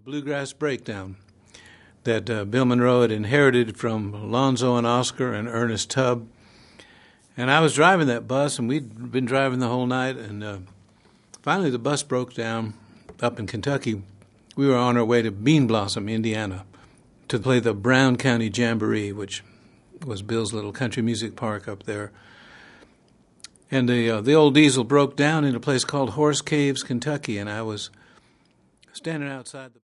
Bluegrass Breakdown that Bill Monroe had inherited from Alonzo and Oscar and Ernest Tubb. And I was driving that bus, and we'd been driving the whole night, and finally the bus broke down up in Kentucky. We were on our way to Bean Blossom, Indiana, to play the Brown County Jamboree, which was Bill's little country music park up there. And the old diesel broke down in a place called Horse Caves, Kentucky, and I was standing outside the